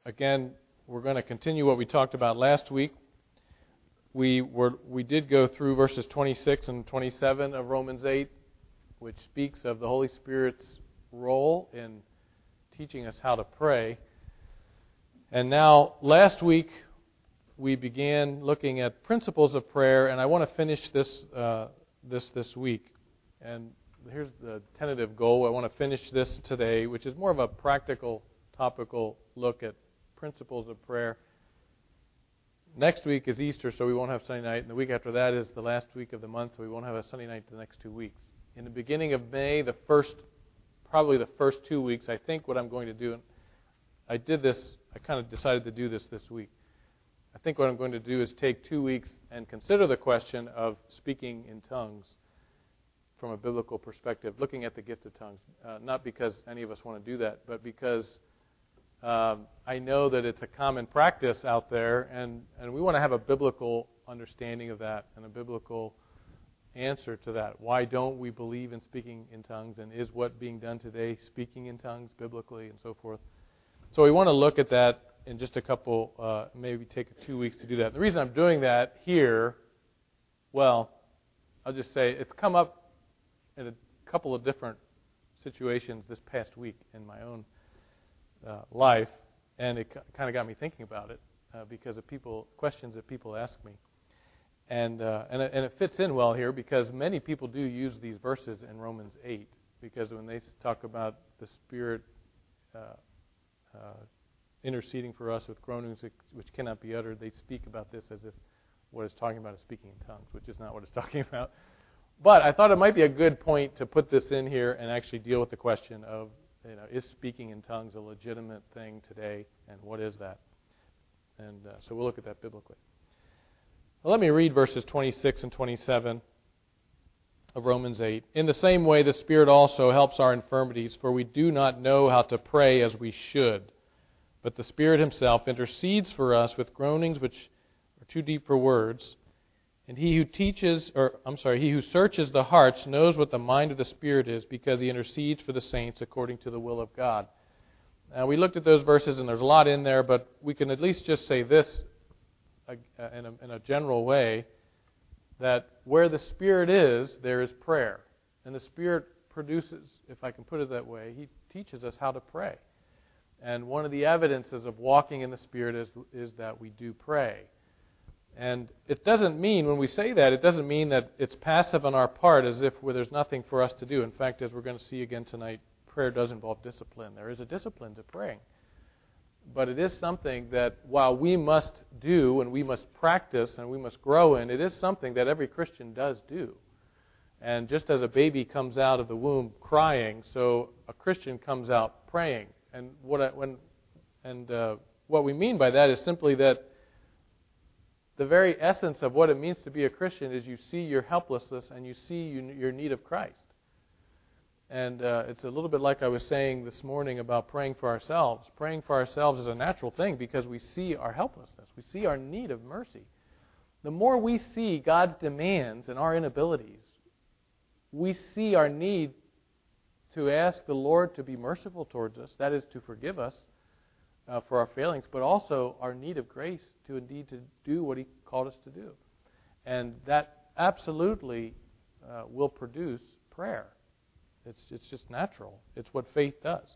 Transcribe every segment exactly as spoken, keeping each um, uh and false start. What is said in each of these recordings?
again, we're going to continue what we talked about last week. We were we did go through verses twenty-six and twenty-seven of Romans eight, which speaks of the Holy Spirit's role in teaching us how to pray. And now, last week, we began looking at principles of prayer, and I want to finish this uh, this this week. And here's the tentative goal. I want to finish this today, which is more of a practical, topical look at principles of prayer. Next week is Easter, so we won't have Sunday night, and the week after that is the last week of the month, so we won't have a Sunday night the next two weeks. In the beginning of May, the first, probably the first two weeks, I think what I'm going to do, and I did this, I kind of decided to do this this week. I think what I'm going to do is take two weeks and consider the question of speaking in tongues from a biblical perspective, looking at the gift of tongues. Uh, not because any of us want to do that, but because um, I know that it's a common practice out there, and, and we want to have a biblical understanding of that and a biblical answer to that. Why don't we believe in speaking in tongues, and is what being done today speaking in tongues biblically, and so forth. So we want to look at that in just a couple, uh, maybe take two weeks to do that. The reason I'm doing that here, well, I'll just say it's come up in a couple of different situations this past week in my own uh, life, and it kind of got me thinking about it uh, because of people questions that people ask me. And, uh, and, it, and it fits in well here because many people do use these verses in Romans eight, because when they talk about the Spirit uh, uh, interceding for us with groanings which cannot be uttered, they speak about this as if what it's talking about is speaking in tongues, which is not what it's talking about. But I thought it might be a good point to put this in here and actually deal with the question of, you know, is speaking in tongues a legitimate thing today, and what is that? And uh, so we'll look at that biblically. Well, let me read verses twenty-six and twenty-seven of Romans eight. In the same way, the Spirit also helps our infirmities, for we do not know how to pray as we should. But the Spirit Himself intercedes for us with groanings which are too deep for words. And He who teaches, or I'm sorry, He who searches the hearts knows what the mind of the Spirit is, because He intercedes for the saints according to the will of God. Now, we looked at those verses, and there's a lot in there, but we can at least just say this in a, in a general way, that where the Spirit is, there is prayer. And the Spirit produces, if I can put it that way, He teaches us how to pray. And one of the evidences of walking in the Spirit is, is that we do pray. And it doesn't mean, when we say that, it doesn't mean that it's passive on our part as if well, there's nothing for us to do. In fact, as we're going to see again tonight, prayer does involve discipline. There is a discipline to praying. But it is something that while we must do and we must practice and we must grow in, it is something that every Christian does do. And just as a baby comes out of the womb crying, so a Christian comes out praying. And what I, when and uh, what we mean by that is simply that the very essence of what it means to be a Christian is you see your helplessness and you see you, your need of Christ. And uh, it's a little bit like I was saying this morning about praying for ourselves. Praying for ourselves is a natural thing because we see our helplessness. We see our need of mercy. The more we see God's demands and our inabilities, we see our need to ask the Lord to be merciful towards us, that is, to forgive us uh, for our failings, but also our need of grace to indeed to do what He called us to do. And that absolutely uh, will produce prayer. It's, it's just natural. It's what faith does.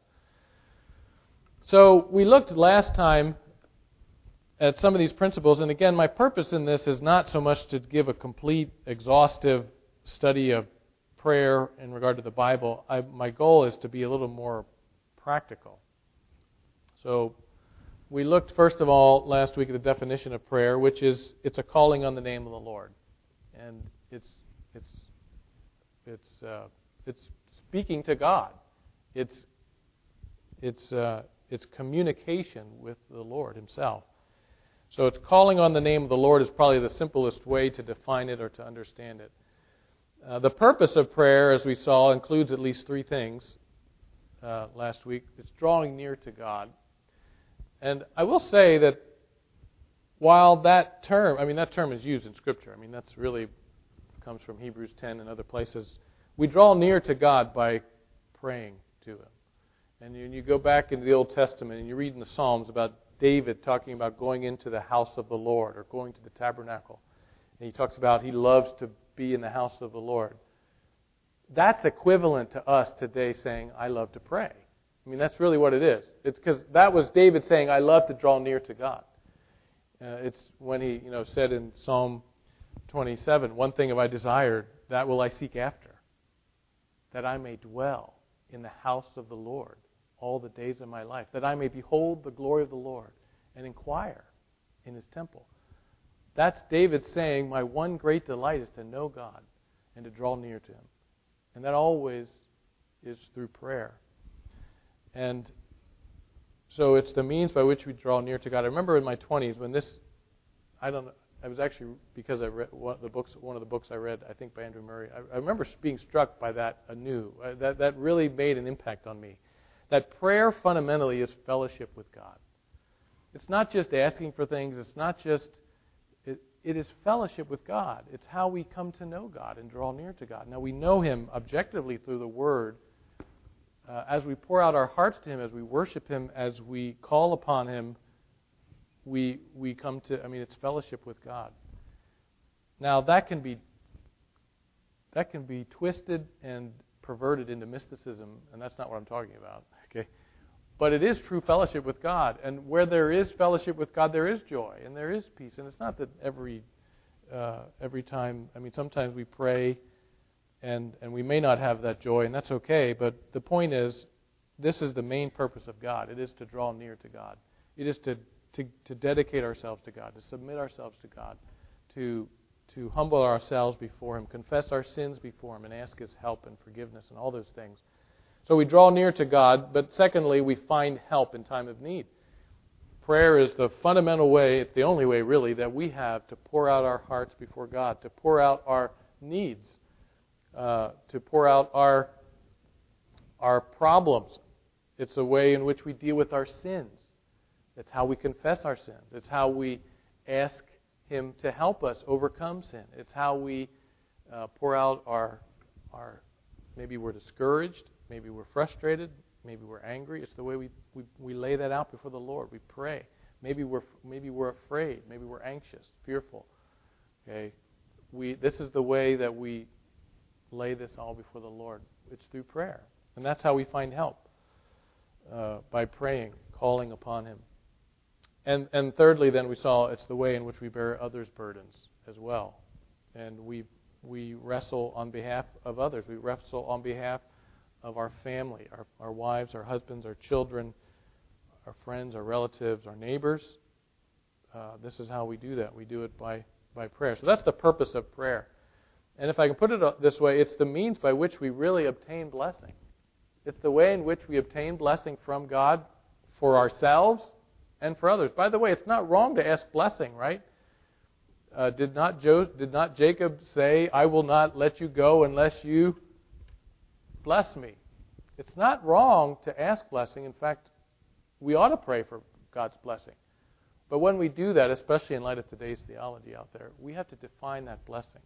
So we looked last time at some of these principles, and again, my purpose in this is not so much to give a complete, exhaustive study of prayer in regard to the Bible. I, my goal is to be a little more practical. So we looked, first of all, last week at the definition of prayer, which is it's a calling on the name of the Lord. And it's it's it's uh, it's speaking to God. It's it's uh, it's communication with the Lord Himself. So it's calling on the name of the Lord is probably the simplest way to define it or to understand it. Uh, the purpose of prayer, as we saw, includes at least three things uh, last week. It's drawing near to God. And I will say that while that term, I mean, that term is used in Scripture. I mean, that's really comes from Hebrews ten and other places. We draw near to God by praying to Him. And you, you go back into the Old Testament and you read in the Psalms about David talking about going into the house of the Lord or going to the tabernacle. And he talks about he loves to be in the house of the Lord. That's equivalent to us today saying, I love to pray. I mean, that's really what it is. It's because that was David saying, I love to draw near to God. Uh, it's when he, you know, said in Psalm twenty-seven, one thing have I desired, that will I seek after, that I may dwell in the house of the Lord all the days of my life, that I may behold the glory of the Lord and inquire in His temple. That's David saying, my one great delight is to know God and to draw near to Him. And that always is through prayer. And so it's the means by which we draw near to God. I remember in my twenties when this, I don't know, I was actually, because I read one of the books, one of the books I read, I think by Andrew Murray, I, I remember being struck by that anew. Uh, that, that really made an impact on me. That prayer fundamentally is fellowship with God. It's not just asking for things. It's not just, it, it is fellowship with God. It's how we come to know God and draw near to God. Now we know Him objectively through the Word. Uh, as we pour out our hearts to Him, as we worship Him, as we call upon Him, we we come to, I mean, it's fellowship with God. Now that can be that can be twisted and perverted into mysticism, and that's not what I'm talking about. Okay, but it is true fellowship with God, and where there is fellowship with God, there is joy and there is peace. And it's not that every uh, every time. I mean, sometimes we pray, and and we may not have that joy, and that's okay. But the point is, this is the main purpose of God. It is to draw near to God. It is to to, to dedicate ourselves to God, to submit ourselves to God, to to humble ourselves before Him, confess our sins before Him, and ask His help and forgiveness and all those things. So we draw near to God, but secondly, we find help in time of need. Prayer is the fundamental way, it's the only way really, that we have to pour out our hearts before God, to pour out our needs, uh, to pour out our, our problems. It's a way in which we deal with our sins. It's how we confess our sins. It's how we ask Him to help us overcome sin. It's how we uh, pour out our, our, maybe we're discouraged, maybe we're frustrated, maybe we're angry. It's the way we, we, we lay that out before the Lord. We pray. Maybe we're maybe we're afraid. Maybe we're anxious, fearful. Okay, we this is the way that we lay this all before the Lord. It's through prayer, and that's how we find help, uh, by praying, calling upon Him. And and thirdly, then we saw it's the way in which we bear others' burdens as well, and we we wrestle on behalf of others. We wrestle on behalf of our family, our our wives, our husbands, our children, our friends, our relatives, our neighbors. Uh, this is how we do that. We do it by by prayer. So that's the purpose of prayer. And if I can put it this way, it's the means by which we really obtain blessing. It's the way in which we obtain blessing from God for ourselves and for others. By the way, it's not wrong to ask blessing, right? Uh, did not Jo- did not Jacob say, "I will not let you go unless you bless me"? It's not wrong to ask blessing. In fact, we ought to pray for God's blessing. But when we do that, especially in light of today's theology out there, we have to define that blessing.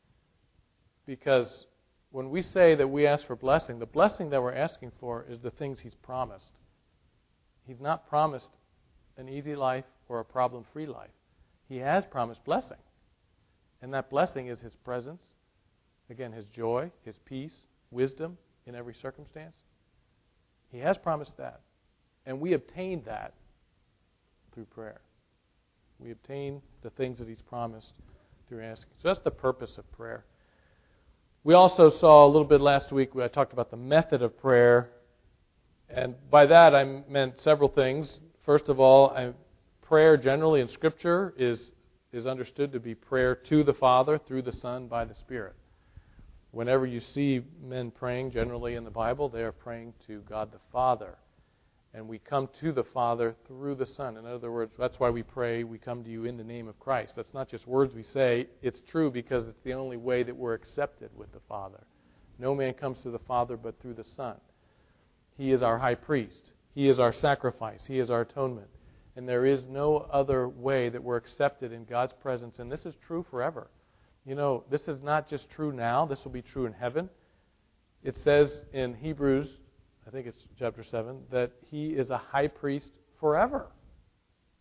Because when we say that we ask for blessing, the blessing that we're asking for is the things He's promised. He's not promised an easy life or a problem-free life. He has promised blessing. And that blessing is His presence, again, His joy, His peace, wisdom in every circumstance. He has promised that. And we obtain that through prayer. We obtain the things that He's promised through asking. So that's the purpose of prayer. We also saw a little bit last week, I talked about the method of prayer. And by that I meant several things. First of all, I, prayer generally in Scripture is, is understood to be prayer to the Father, through the Son, by the Spirit. Whenever you see men praying generally in the Bible, they are praying to God the Father. And we come to the Father through the Son. In other words, that's why we pray, we come to you in the name of Christ. That's not just words we say. It's true because it's the only way that we're accepted with the Father. No man comes to the Father but through the Son. He is our high priest. He is our sacrifice. He is our atonement. And there is no other way that we're accepted in God's presence. And this is true forever. You know, this is not just true now. This will be true in heaven. It says in Hebrews, I think it's chapter seven, that He is a high priest forever.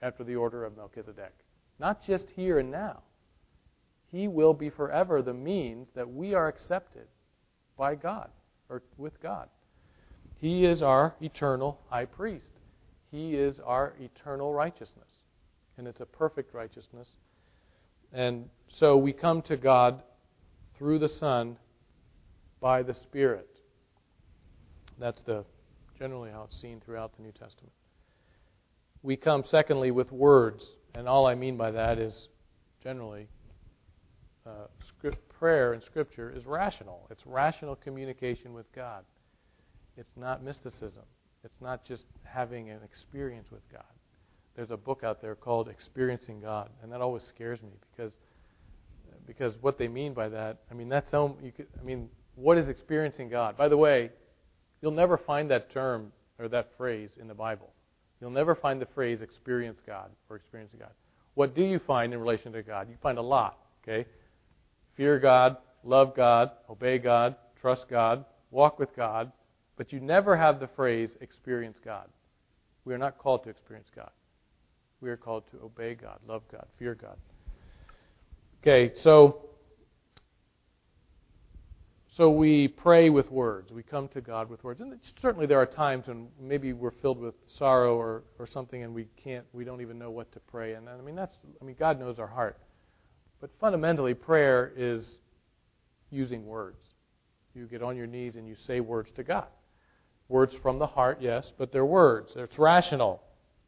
after the order of Melchizedek. Not just here and now. He will be forever the means that we are accepted by God, or with God. He is our eternal high priest. He is our eternal righteousness. And it's a perfect righteousness. And so we come to God through the Son by the Spirit. That's the generally how it's seen throughout the New Testament. We come, secondly, with words. And all I mean by that is, generally, uh, script, prayer in Scripture is rational. It's rational communication with God. It's not mysticism. It's not just having an experience with God. There's a book out there called Experiencing God, and that always scares me because because what they mean by that, I mean, that's so, you could, I mean, what is experiencing God? By the way, you'll never find that term or that phrase in the Bible. You'll never find the phrase experience God or experiencing God. What do you find in relation to God? You find a lot, okay? Fear God, love God, obey God, trust God, walk with God, but you never have the phrase experience God. We are not called to experience God. We are called to obey God, love God, fear God. Okay, so so we pray with words. We come to God with words. And certainly there are times when maybe we're filled with sorrow or, or something and we can't, we don't even know what to pray. And I mean, that's, I mean, God knows our heart. But fundamentally, prayer is using words. You get on your knees and you say words to God. Words from the heart, yes, but they're words. It's rational.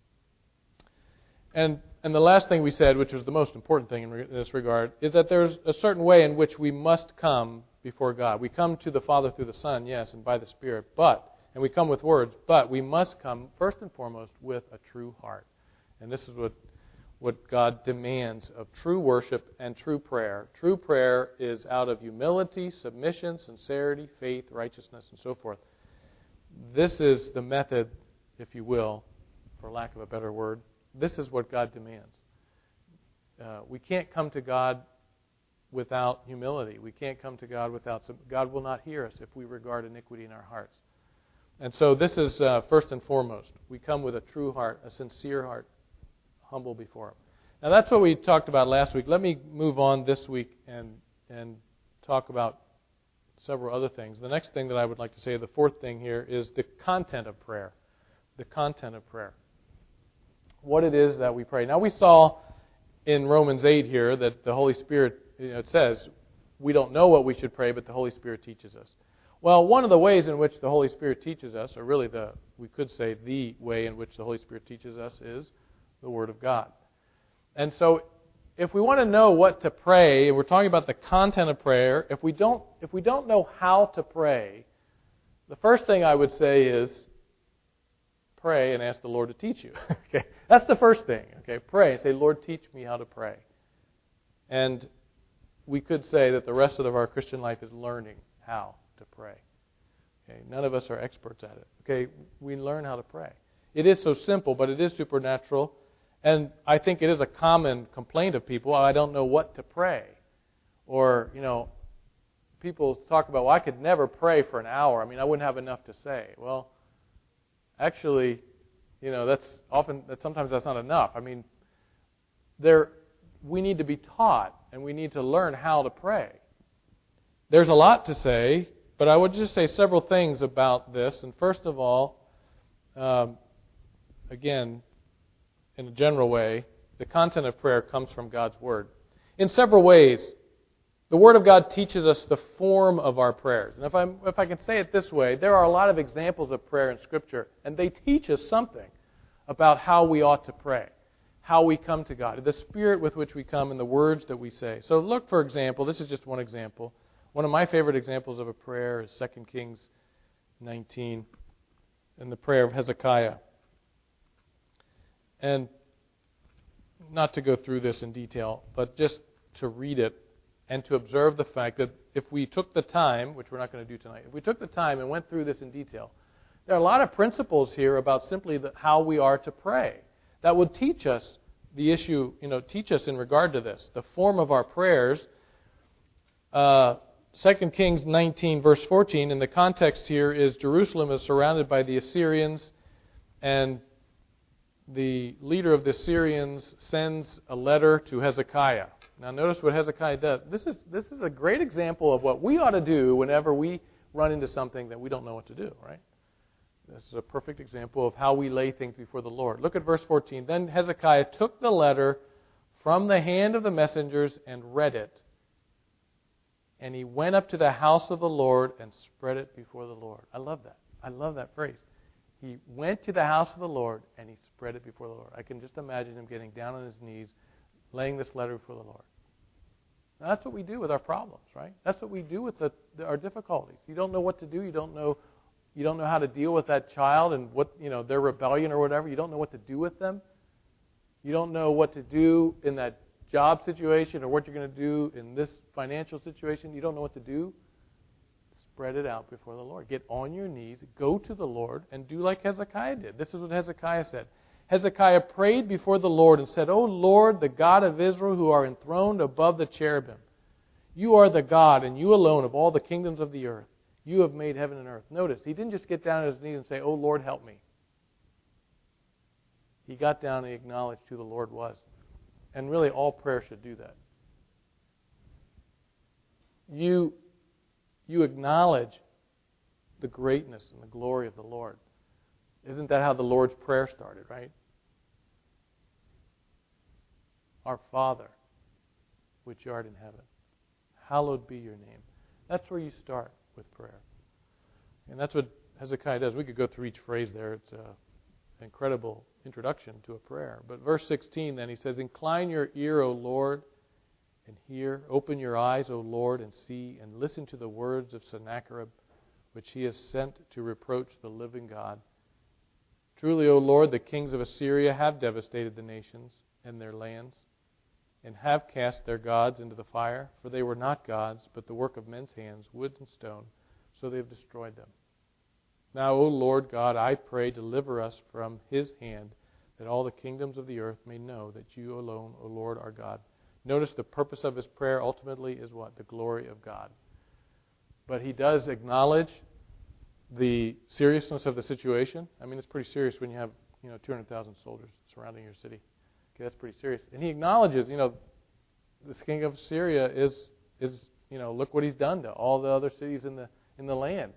And and the last thing we said, which was the most important thing in re- this regard, is that there's a certain way in which we must come before God. We come to the Father through the Son, yes, and by the Spirit, but, and we come with words, but we must come first and foremost with a true heart. And this is what, what God demands of true worship and true prayer. True prayer is out of humility, submission, sincerity, faith, righteousness, and so forth. This is the method, if you will, for lack of a better word. This is what God demands. Uh, we can't come to God without humility. We can't come to God without... God will not hear us if we regard iniquity in our hearts. And so this is uh, first and foremost. We come with a true heart, a sincere heart, humble before Him. Now that's what we talked about last week. Let me move on this week and and talk about several other things. The next thing that I would like to say, the fourth thing here, is the content of prayer. The content of prayer. What it is that we pray. Now we saw in Romans eight here that the Holy Spirit, you know, it says, we don't know what we should pray, but the Holy Spirit teaches us. Well, one of the ways in which the Holy Spirit teaches us, or really the we could say the way in which the Holy Spirit teaches us, is the Word of God. And so if we want to know what to pray, and we're talking about the content of prayer, if we don't if we don't know how to pray, the first thing I would say is pray and ask the Lord to teach you. Okay, that's the first thing. Okay, pray and say, Lord, teach me how to pray. And we could say that the rest of our Christian life is learning how to pray. Okay, none of us are experts at it. Okay, we learn how to pray. It is so simple, but it is supernatural. And I think it is a common complaint of people, oh, I don't know what to pray. Or, you know, people talk about, well, I could never pray for an hour. I mean, I wouldn't have enough to say. Well, actually, you know, that's often, that sometimes that's not enough. I mean, there, we need to be taught, and we need to learn how to pray. There's a lot to say, but I would just say several things about this. And first of all, um, again, in a general way, the content of prayer comes from God's Word. In several ways, the Word of God teaches us the form of our prayers. And if I if I can say it this way, there are a lot of examples of prayer in Scripture, and they teach us something about how we ought to pray, how we come to God, the spirit with which we come, and the words that we say. So look, for example, this is just one example. One of my favorite examples of a prayer is Second Kings nineteen, and the prayer of Hezekiah. And not to go through this in detail, but just to read it and to observe the fact that if we took the time, which we're not going to do tonight, if we took the time and went through this in detail, there are a lot of principles here about simply the, how we are to pray that would teach us the issue, you know, teach us in regard to this, the form of our prayers. Uh, Second Kings nineteen, verse fourteen, and the context here is Jerusalem is surrounded by the Assyrians, and the leader of the Syrians sends a letter to Hezekiah. Now notice what Hezekiah does. This is this is a great example of what we ought to do whenever we run into something that we don't know what to do, right? This is a perfect example of how we lay things before the Lord. Look at verse fourteen. Then Hezekiah took the letter from the hand of the messengers and read it. And he went up to the house of the Lord and spread it before the Lord. I love that. I love that phrase. He went to the house of the Lord and he spread it before the Lord. I can just imagine him getting down on his knees, laying this letter before the Lord. Now, that's what we do with our problems, right? That's what we do with the, the, our difficulties. You don't know what to do. You don't know, you don't know how to deal with that child and what you know their rebellion or whatever. You don't know what to do with them. You don't know what to do in that job situation or what you're going to do in this financial situation. You don't know what to do. Spread it out before the Lord. Get on your knees, go to the Lord, and do like Hezekiah did. This is what Hezekiah said. Hezekiah prayed before the Lord and said, O Lord, the God of Israel, who are enthroned above the cherubim, you are the God, and you alone, of all the kingdoms of the earth. You have made heaven and earth. Notice, he didn't just get down on his knees and say, O Lord, help me. He got down and he acknowledged who the Lord was. And really, all prayer should do that. You, you acknowledge the greatness and the glory of the Lord. Isn't that how the Lord's Prayer started, right? Our Father, which art in heaven, hallowed be your name. That's where you start with prayer. And that's what Hezekiah does. We could go through each phrase there. It's an incredible introduction to a prayer. But verse sixteen then, he says, Incline your ear, O Lord, and hear. Open your eyes, O Lord, and see, and listen to the words of Sennacherib, which he has sent to reproach the living God. Truly, O Lord, the kings of Assyria have devastated the nations and their lands, and have cast their gods into the fire, for they were not gods, but the work of men's hands, wood and stone, so they have destroyed them. Now, O Lord God, I pray, deliver us from his hand, that all the kingdoms of the earth may know that you alone, O Lord, are God. Notice the purpose of his prayer ultimately is what? The glory of God. But he does acknowledge the seriousness of the situation. I mean, it's pretty serious when you have, you know, two hundred thousand soldiers surrounding your city. Okay, that's pretty serious. And he acknowledges, you know, this king of Syria is, is, you know, look what he's done to all the other cities in the in the land.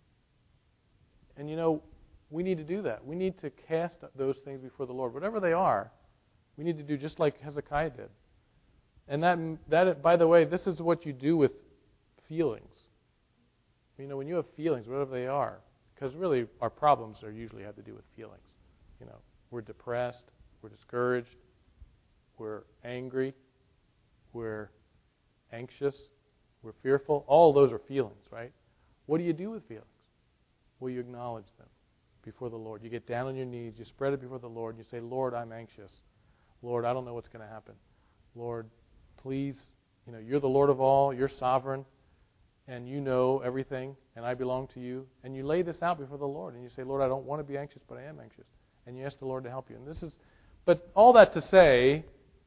And, you know, we need to do that. We need to cast those things before the Lord. Whatever they are, we need to do just like Hezekiah did. And that, that, by the way, this is what you do with feelings. You know, when you have feelings, whatever they are, because really our problems are usually have to do with feelings. You know, we're depressed, we're discouraged, we're angry, we're anxious, we're fearful. All of those are feelings, right? What do you do with feelings? Well, you acknowledge them before the Lord. You get down on your knees, you spread it before the Lord, and you say, Lord, I'm anxious. Lord, I don't know what's going to happen. Lord, please, you know, you're the Lord of all, you're sovereign, and you know everything, and I belong to you. And you lay this out before the Lord, and you say, Lord, I don't want to be anxious, but I am anxious. And you ask the Lord to help you. And this is, but all that to say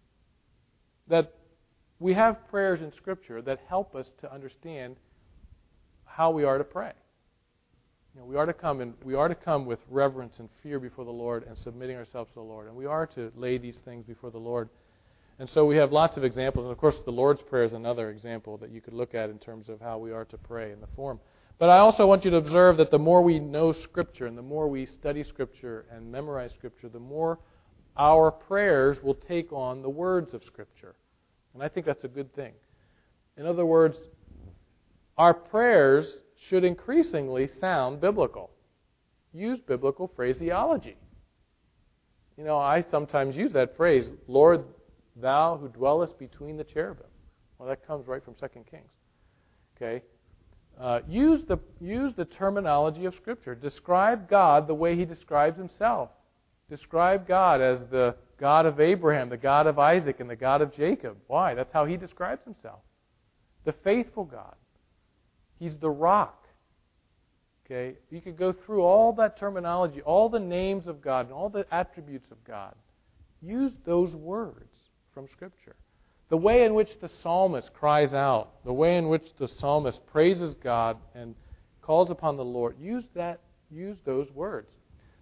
that we have prayers in Scripture that help us to understand how we are to pray. You know, we are to come and we are to come with reverence and fear before the Lord and submitting ourselves to the Lord. And we are to lay these things before the Lord. And so we have lots of examples. And of course, the Lord's Prayer is another example that you could look at in terms of how we are to pray in the form. But I also want you to observe that the more we know Scripture and the more we study Scripture and memorize Scripture, the more our prayers will take on the words of Scripture. And I think that's a good thing. In other words, our prayers should increasingly sound biblical. Use biblical phraseology. You know, I sometimes use that phrase, Lord, thou who dwellest between the cherubim. Well, that comes right from Second Kings. Okay? Uh, use the use the terminology of Scripture. Describe God the way He describes Himself. Describe God as the God of Abraham, the God of Isaac, and the God of Jacob. Why? That's how He describes Himself. The faithful God. He's the rock. Okay? You could go through all that terminology, all the names of God, and all the attributes of God. Use those words from Scripture. The way in which the psalmist cries out, the way in which the psalmist praises God and calls upon the Lord, use that, use those words.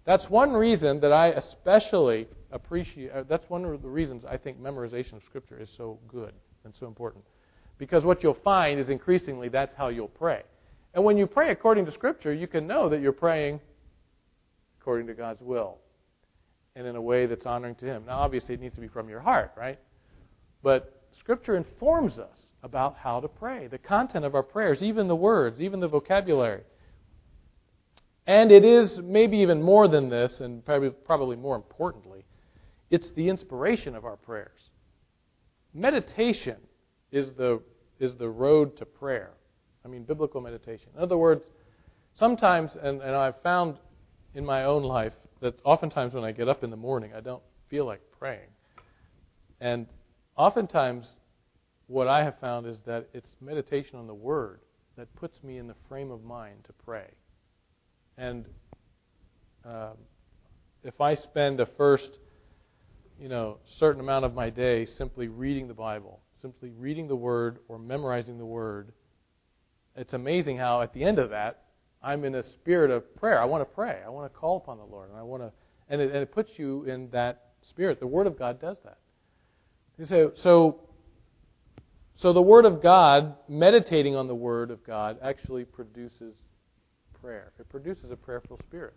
That's one reason that I especially appreciate, uh, that's one of the reasons I think memorization of Scripture is so good and so important. Because what you'll find is increasingly that's how you'll pray. And when you pray according to Scripture, you can know that you're praying according to God's will and in a way that's honoring to Him. Now, obviously, it needs to be from your heart, right? But Scripture informs us about how to pray, the content of our prayers, even the words, even the vocabulary. And it is maybe even more than this, and probably, probably more importantly, it's the inspiration of our prayers. Meditation is the is the road to prayer. I mean, biblical meditation. In other words, sometimes, and, and I've found in my own life that oftentimes when I get up in the morning, I don't feel like praying. And oftentimes, what I have found is that it's meditation on the Word that puts me in the frame of mind to pray. And uh, if I spend a first, you know, certain amount of my day simply reading the Bible, simply reading the Word or memorizing the Word, it's amazing how at the end of that, I'm in a spirit of prayer. I want to pray. I want to call upon the Lord, and I want to, and it, and it puts you in that spirit. The Word of God does that. You say, so, so the Word of God, meditating on the Word of God, actually produces prayer. It produces a prayerful spirit.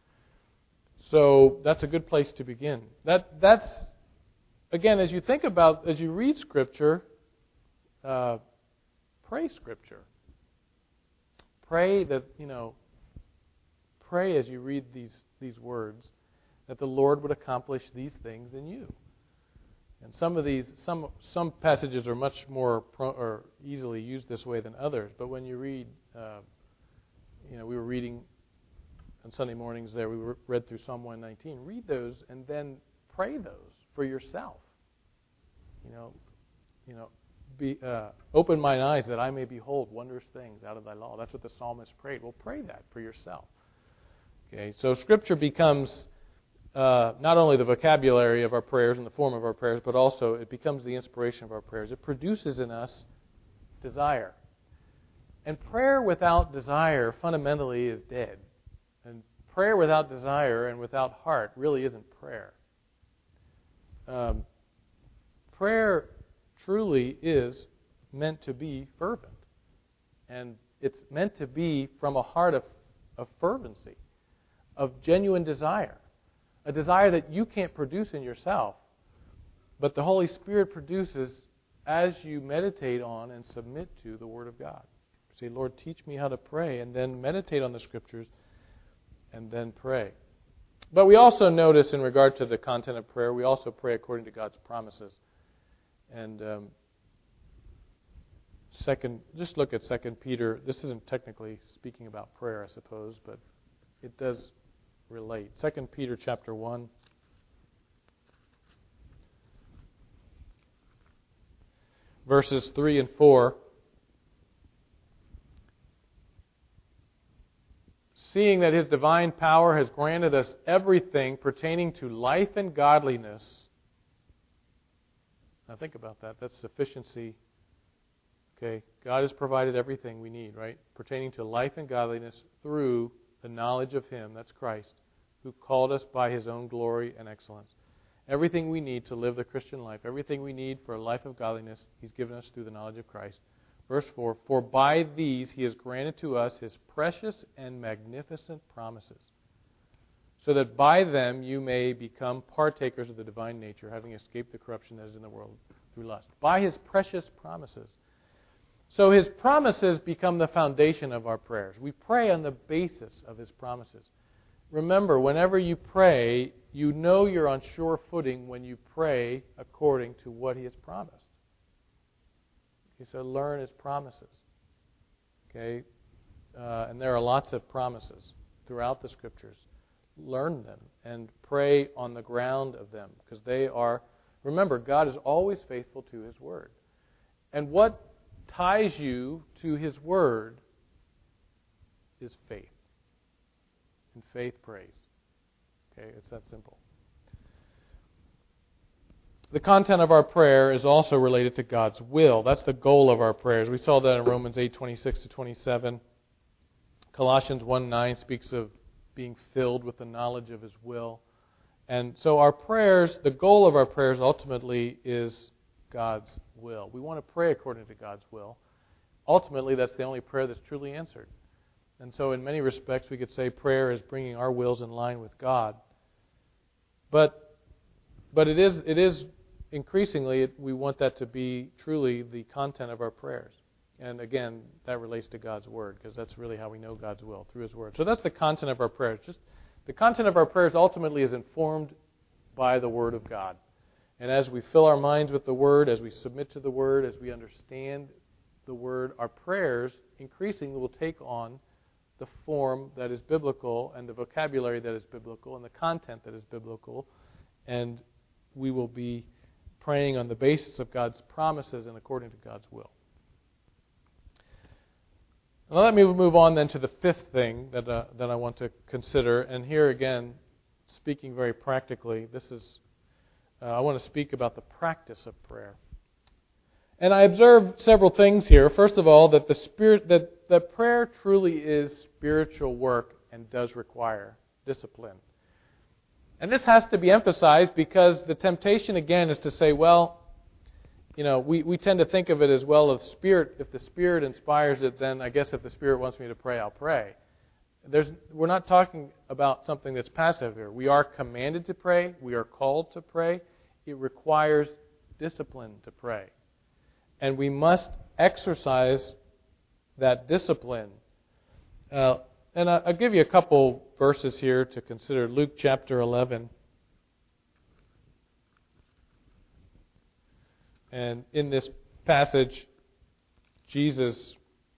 So that's a good place to begin. That that's again, as you think about, as you read Scripture, uh, pray Scripture. Pray that, you know, pray as you read these these words that the Lord would accomplish these things in you. And some of these, some some passages are much more pro, or easily used this way than others. But when you read, uh, you know, we were reading on Sunday mornings there, we read through Psalm one nineteen. Read those and then pray those for yourself. You know, you know, be uh, open mine eyes that I may behold wondrous things out of thy law. That's what the psalmist prayed. Well, pray that for yourself. Okay, so Scripture becomes uh, not only the vocabulary of our prayers and the form of our prayers, but also it becomes the inspiration of our prayers. It produces in us desire. And prayer without desire fundamentally is dead. And prayer without desire and without heart really isn't prayer. Um, prayer truly is meant to be fervent. And it's meant to be from a heart of, of fervency, of genuine desire. A desire that you can't produce in yourself, but the Holy Spirit produces as you meditate on and submit to the Word of God. Say, Lord, teach me how to pray, and then meditate on the Scriptures, and then pray. But we also notice in regard to the content of prayer, we also pray according to God's promises. And um, second, just look at Second Peter. This isn't technically speaking about prayer, I suppose, but it does relate. Second Peter chapter one. Verses three and four. Seeing that His divine power has granted us everything pertaining to life and godliness. Now think about that. That's sufficiency. Okay, God has provided everything we need, right? Pertaining to life and godliness through the knowledge of Him, that's Christ, who called us by His own glory and excellence. Everything we need to live the Christian life, everything we need for a life of godliness, He's given us through the knowledge of Christ. Verse four, for by these He has granted to us His precious and magnificent promises, so that by them you may become partakers of the divine nature, having escaped the corruption that is in the world through lust. By His precious promises. So His promises become the foundation of our prayers. We pray on the basis of His promises. Remember, whenever you pray, you know you're on sure footing when you pray according to what He has promised. Okay, so learn His promises. Okay, uh, and there are lots of promises throughout the Scriptures. Learn them and pray on the ground of them, because they are, remember, God is always faithful to His Word. And what ties you to His Word is faith. And faith prays. Okay, it's that simple. The content of our prayer is also related to God's will. That's the goal of our prayers. We saw that in Romans eight twenty-six to twenty-seven. Colossians one nine speaks of being filled with the knowledge of His will. And so our prayers, the goal of our prayers ultimately is God's will. We want to pray according to God's will. Ultimately, that's the only prayer that's truly answered. And so in many respects, we could say prayer is bringing our wills in line with God. But but it is it is increasingly, it, we want that to be truly the content of our prayers. And again, that relates to God's Word, because that's really how we know God's will, through His Word. So that's the content of our prayers. Just the content of our prayers ultimately is informed by the Word of God. And as we fill our minds with the Word, as we submit to the Word, as we understand the Word, our prayers increasingly will take on the form that is biblical and the vocabulary that is biblical and the content that is biblical. And we will be praying on the basis of God's promises and according to God's will. Now let me move on then to the fifth thing that uh, that I want to consider. And here again, speaking very practically, this is uh, I want to speak about the practice of prayer. And I observe several things here. First of all, that the spirit that, that prayer truly is spiritual work and does require discipline. And this has to be emphasized because the temptation again is to say, well, you know, we, we tend to think of it as, well, if spirit if the Spirit inspires it, then I guess if the Spirit wants me to pray, I'll pray. There's we're not talking about something that's passive here. We are commanded to pray. We are called to pray. It requires discipline to pray. And we must exercise that discipline. Uh, and I'll give you a couple verses here to consider. Luke chapter eleven. And in this passage, Jesus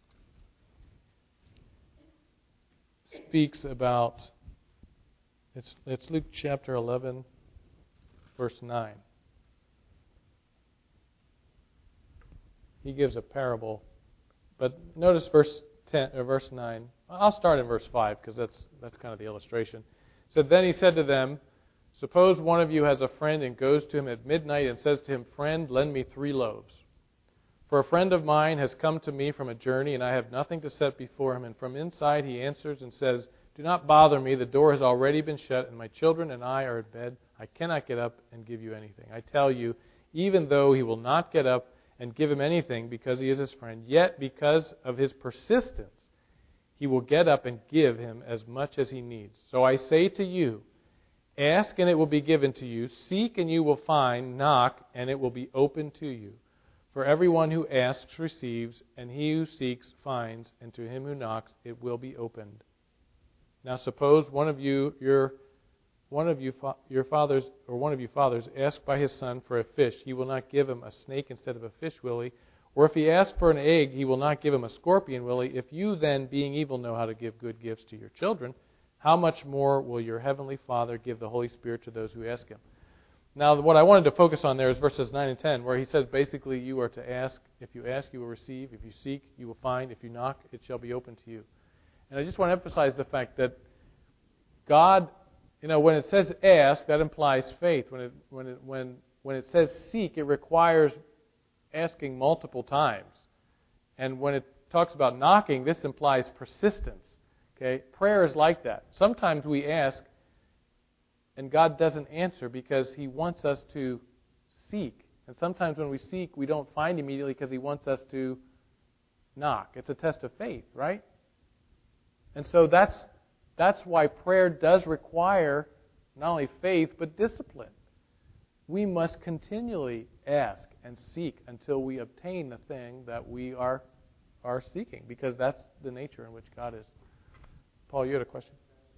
speaks about, it's, it's Luke chapter eleven, verse nine. He gives a parable. But notice verse ten or verse nine. I'll start in verse five because that's that's kind of the illustration. It said, "Then he said to them, suppose one of you has a friend and goes to him at midnight and says to him, 'Friend, lend me three loaves. For a friend of mine has come to me from a journey, and I have nothing to set before him. And from inside he answers and says, Do not bother me, the door has already been shut, and my children and I are at bed. I cannot get up and give you anything. I tell you, even though he will not get up and give him anything because he is his friend, yet because of his persistence, he will get up and give him as much as he needs. So I say to you, ask and it will be given to you. Seek and you will find. Knock and it will be opened to you. For everyone who asks receives, and he who seeks finds, and to him who knocks it will be opened. Now suppose one of you, your one of you, your fathers, or one of you fathers, ask by his son for a fish. He will not give him a snake instead of a fish, will he? Or if he asks for an egg, he will not give him a scorpion, will he? If you then, being evil, know how to give good gifts to your children, how much more will your heavenly Father give the Holy Spirit to those who ask Him? Now, what I wanted to focus on there is verses nine and ten, where he says basically you are to ask. If you ask, you will receive. If you seek, you will find. If you knock, it shall be open to you. And I just want to emphasize the fact that God, you know, when it says ask, that implies faith. When it when it when when it says seek, it requires asking multiple times. And when it talks about knocking, this implies persistence. Okay? Prayer is like that. Sometimes we ask and God doesn't answer because He wants us to seek. And sometimes when we seek, we don't find immediately because He wants us to knock. It's a test of faith, right? And so that's that's why prayer does require not only faith, but discipline. We must continually ask and seek until we obtain the thing that we are are seeking, because that's the nature in which God is. Paul, you had a question?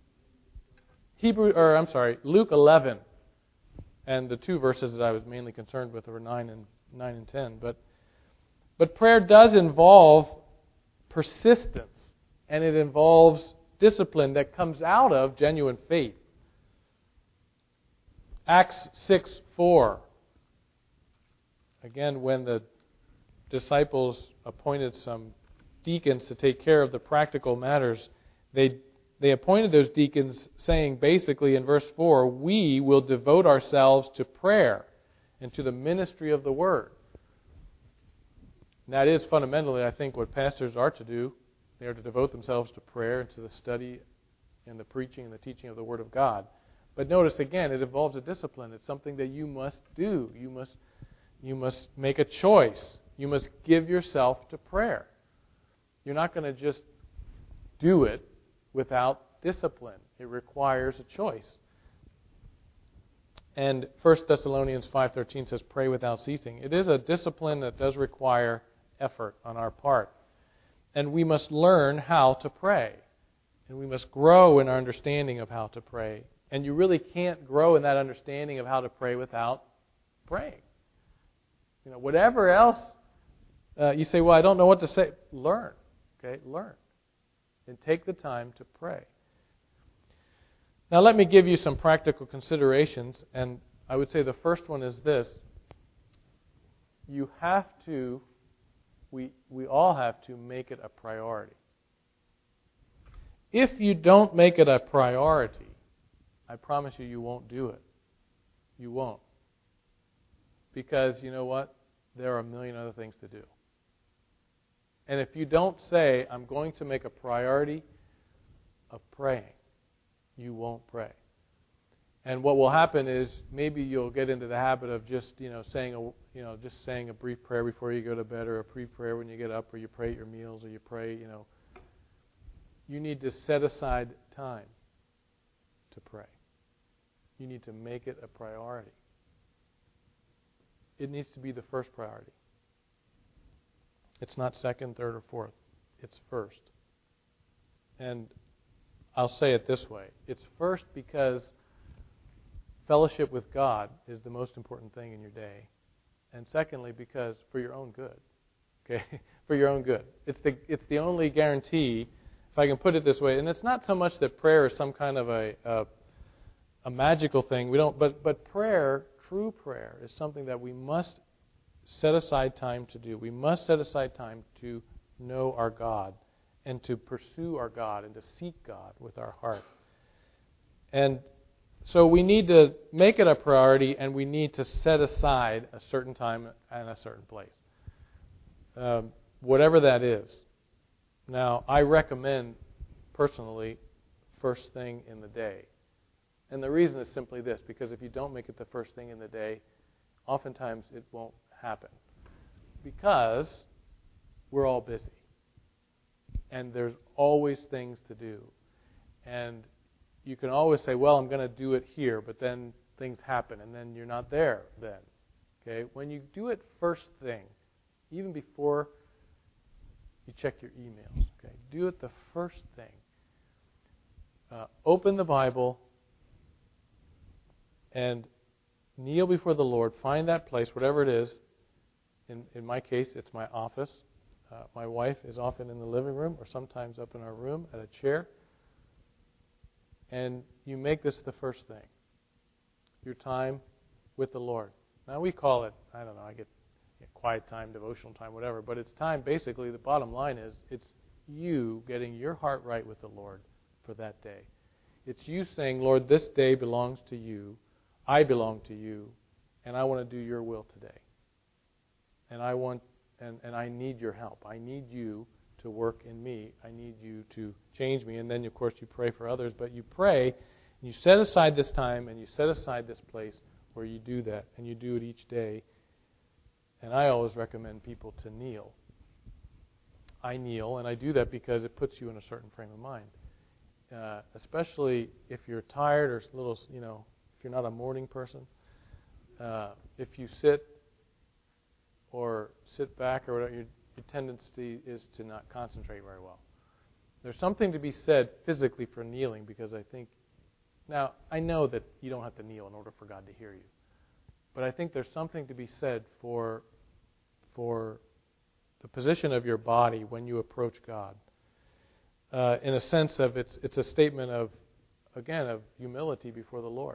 Hebrew, or I'm sorry, Luke eleven, and the two verses that I was mainly concerned with were nine and nine and ten. But but prayer does involve persistence, and it involves discipline that comes out of genuine faith. Acts six four. Again, when the disciples appointed some deacons to take care of the practical matters, they they appointed those deacons saying basically in verse four, we will devote ourselves to prayer and to the ministry of the Word. And that is fundamentally, I think, what pastors are to do. They are to devote themselves to prayer and to the study and the preaching and the teaching of the Word of God. But notice again, it involves a discipline. It's something that you must do. You must, you must make a choice. You must give yourself to prayer. You're not going to just do it without discipline. It requires a choice. And First Thessalonians five thirteen says, pray without ceasing. It is a discipline that does require effort on our part. And we must learn how to pray. And we must grow in our understanding of how to pray. And you really can't grow in that understanding of how to pray without praying. You know, whatever else uh, you say, well, I don't know what to say. Learn. Okay, learn. And take the time to pray. Now let me give you some practical considerations. And I would say the first one is this. You have to, we, we all have to make it a priority. If you don't make it a priority, I promise you, you won't do it. You won't. Because, you know what? There are a million other things to do. And if you don't say, I'm going to make a priority of praying, you won't pray. And what will happen is maybe you'll get into the habit of just, you know, saying a, you know, just saying a brief prayer before you go to bed, or a pre-prayer when you get up, or you pray at your meals, or you pray, you know. You need to set aside time to pray. You need to make it a priority. It needs to be the first priority. It's not second, third, or fourth. It's first. And I'll say it this way. It's first because fellowship with God is the most important thing in your day. And secondly, because for your own good. Okay? For your own good. It's the it's the only guarantee, if I can put it this way. And it's not so much that prayer is some kind of a a, a magical thing. We don't but but prayer, true prayer, is something that we must set aside time to do. We must set aside time to know our God and to pursue our God and to seek God with our heart. And so we need to make it a priority, and we need to set aside a certain time and a certain place. Um, whatever that is. Now, I recommend, personally, first thing in the day. And the reason is simply this, because if you don't make it the first thing in the day, oftentimes it won't happen. Because we're all busy. And there's always things to do. And you can always say, well, I'm going to do it here, but then things happen, and then you're not there then. Okay? When you do it first thing, even before you check your emails, okay, do it the first thing. Uh, open the Bible and kneel before the Lord. Find that place, whatever it is. In, in my case, it's my office. Uh, my wife is often in the living room or sometimes up in our room at a chair. And you make this the first thing. Your time with the Lord. Now we call it, I don't know, I get, get quiet time, devotional time, whatever. But it's time, basically, the bottom line is, it's you getting your heart right with the Lord for that day. It's you saying, Lord, this day belongs to you. I belong to you. And I want to do your will today. And I want And, and I need your help. I need you to work in me. I need you to change me. And then, of course, you pray for others. But you pray, and you set aside this time, and you set aside this place where you do that. And you do it each day. And I always recommend people to kneel. I kneel, and I do that because it puts you in a certain frame of mind. Uh, especially if you're tired or a little, you know, if you're not a morning person. Uh, if you sit or sit back or whatever, your, your tendency is to not concentrate very well. There's something to be said physically for kneeling, because I think, now, I know that you don't have to kneel in order for God to hear you. But I think there's something to be said for, for the position of your body when you approach God. Uh, in a sense of, it's, it's a statement of, again, of humility before the Lord.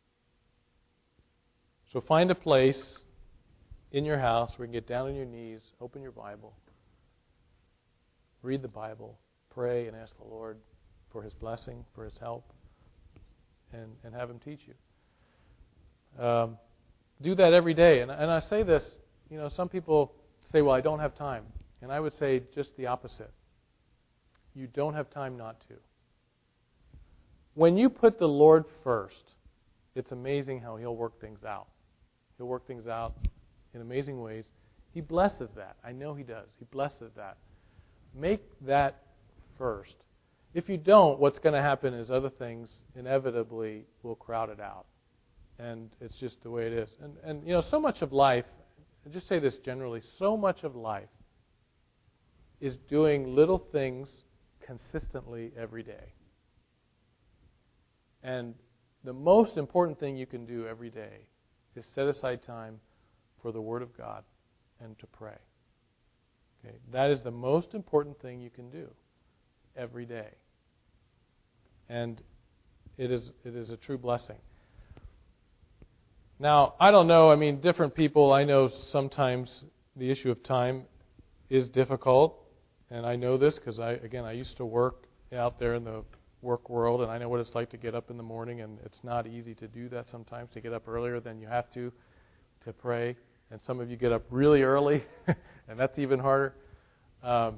So find a place in your house where you can get down on your knees, open your Bible, read the Bible, pray and ask the Lord for His blessing, for His help, and, and have Him teach you. Um, do that every day. And, and I say this, you know, some people say, well, I don't have time. And I would say just the opposite. You don't have time not to. when you put the Lord first, it's amazing how He'll work things out. He'll work things out in amazing ways. He blesses that. I know He does. He blesses that. Make that first. If you don't, what's going to happen is other things inevitably will crowd it out. And it's just the way it is. And, and you know, so much of life, I'll just say this generally, so much of life is doing little things consistently every day. And the most important thing you can do every day is set aside time for the Word of God and to pray. Okay? That is the most important thing you can do every day. And it is it is a true blessing. Now, I don't know, I mean, different people, I know sometimes the issue of time is difficult, and I know this because, I again, I used to work out there in the work world, and I know what it's like to get up in the morning, and it's not easy to do that sometimes, to get up earlier than you have to, to pray. And some of you get up really early, and that's even harder. Um,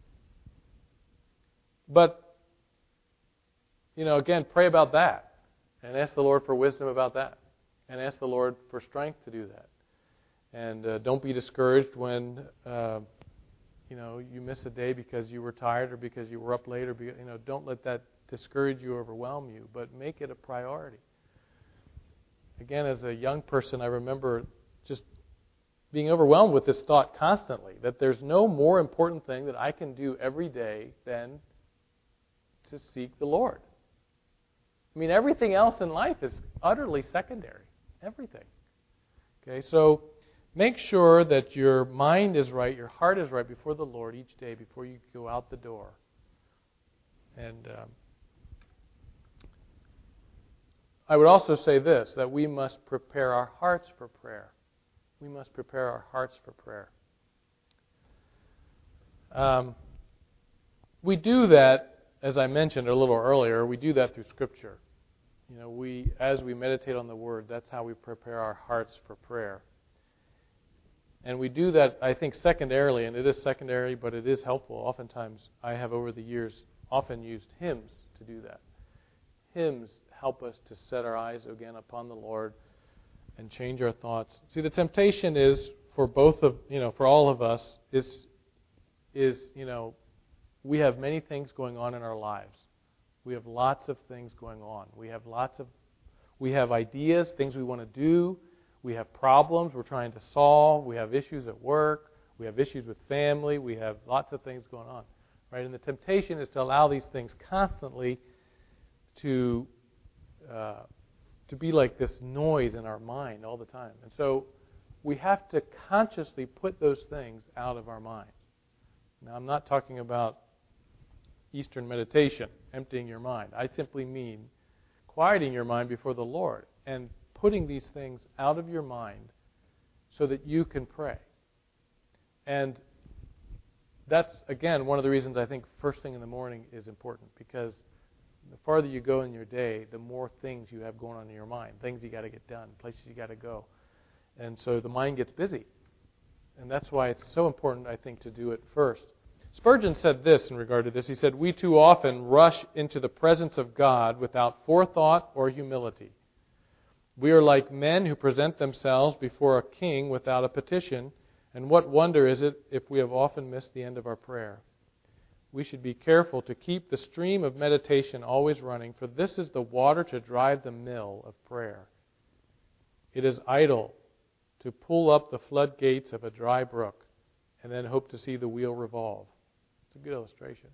but, you know, again, pray about that, and ask the Lord for wisdom about that. And ask the Lord for strength to do that. And uh, don't be discouraged when uh, you know you miss a day because you were tired or because you were up late, or because, you know don't let that discourage you, overwhelm you, but make it a priority. Again, as a young person, I remember just being overwhelmed with this thought constantly that there's no more important thing that I can do every day than to seek the Lord. I mean, everything else in life is utterly secondary. Everything. Okay, so make sure that your mind is right, your heart is right before the Lord each day before you go out the door. And um, I would also say this, that we must prepare our hearts for prayer. We must prepare our hearts for prayer. Um, we do that, as I mentioned a little earlier, we do that through Scripture. You know, we, as we meditate on the Word, that's how we prepare our hearts for prayer. And we do that, I think, secondarily, and it is secondary, but it is helpful. Oftentimes, I have over the years often used hymns to do that. Hymns help us to set our eyes again upon the Lord and change our thoughts. See, the temptation is for both of, you know, for all of us, is, is, you know, we have many things going on in our lives. We have lots of things going on. We have lots of, we have ideas, things we want to do. We have problems we're trying to solve. We have issues at work. We have issues with family. We have lots of things going on, right? And the temptation is to allow these things constantly to uh, to be like this noise in our mind all the time. And so we have to consciously put those things out of our minds. Now, I'm not talking about Eastern meditation, emptying your mind. I simply mean quieting your mind before the Lord and putting these things out of your mind so that you can pray. And that's, again, one of the reasons I think first thing in the morning is important, because the farther you go in your day, the more things you have going on in your mind, things you got to get done, places you got to go. And so the mind gets busy. And that's why it's so important, I think, to do it first. Spurgeon said this in regard to this. He said, "We too often rush into the presence of God without forethought or humility. We are like men who present themselves before a king without a petition, and what wonder is it if we have often missed the end of our prayer? We should be careful to keep the stream of meditation always running, for this is the water to drive the mill of prayer. It is idle to pull up the floodgates of a dry brook and then hope to see the wheel revolve." It's a good illustration.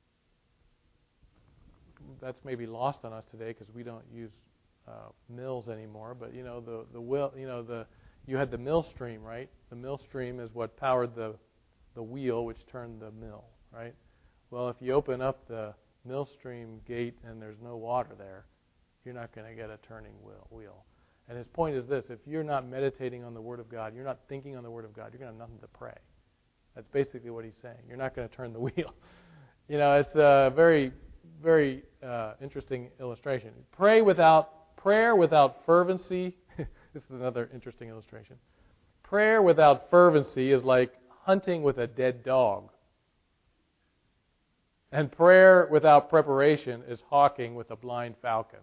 That's maybe lost on us today because we don't use uh, mills anymore. But you know, the the wheel, you know, the you had the mill stream, right? The mill stream is what powered the the wheel, which turned the mill, right? Well, if you open up the mill stream gate and there's no water there, you're not going to get a turning wheel. wheel. And his point is this: if you're not meditating on the Word of God, you're not thinking on the Word of God, you're going to have nothing to pray. That's basically what he's saying. You're not going to turn the wheel. You know, it's a very, very uh, interesting illustration. Pray without prayer without fervency. This is another interesting illustration. Prayer without fervency is like hunting with a dead dog. And prayer without preparation is hawking with a blind falcon.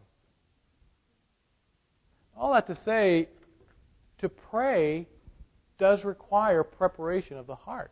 All that to say, to pray does require preparation of the heart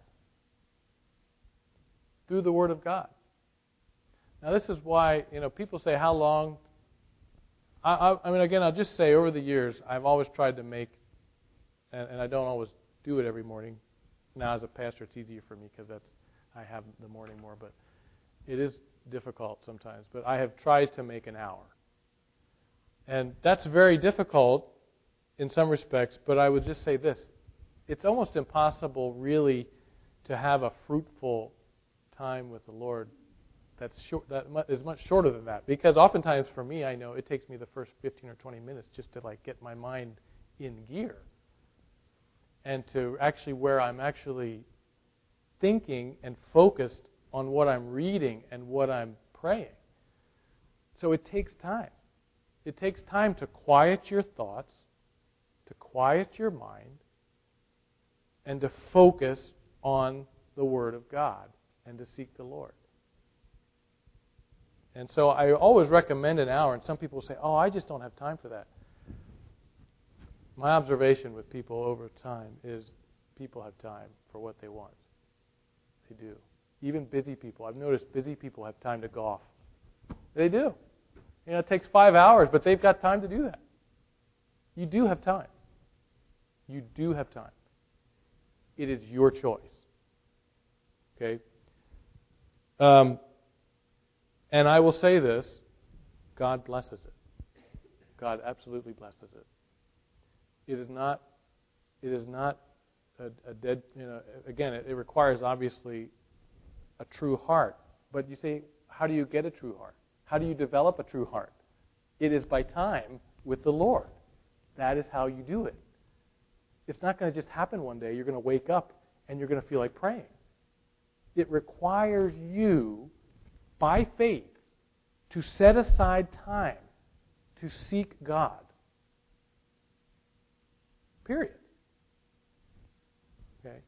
through the Word of God. Now, this is why, you know, people say, how long? I, I, I mean, again, I'll just say, over the years, I've always tried to make, and, and I don't always do it every morning. Now, as a pastor, it's easier for me because that's I have the morning more, but it is difficult sometimes. But I have tried to make an hour. And that's very difficult in some respects, but I would just say this. It's almost impossible, really, to have a fruitful time with the Lord that's short, that is much shorter than that. Because oftentimes, for me, I know it takes me the first fifteen or twenty minutes just to like get my mind in gear. And to actually where I'm actually thinking and focused on what I'm reading and what I'm praying. So it takes time. It takes time to quiet your thoughts, to quiet your mind, and to focus on the Word of God and to seek the Lord. And so I always recommend an hour, and some people say, oh, I just don't have time for that. My observation with people over time is people have time for what they want. They do. Even busy people. I've noticed busy people have time to golf. They do. You know, it takes five hours, but they've got time to do that. You do have time. You do have time. It is your choice. Okay? Um, and I will say this, God blesses it. God absolutely blesses it. It is not, it is not a, a dead, you know, again, it, it requires obviously a true heart. But you say, how do you get a true heart? How do you develop a true heart? It is by time with the Lord. That is how you do it. It's not going to just happen one day. You're going to wake up and you're going to feel like praying. It requires you, by faith, to set aside time to seek God. Period. Okay.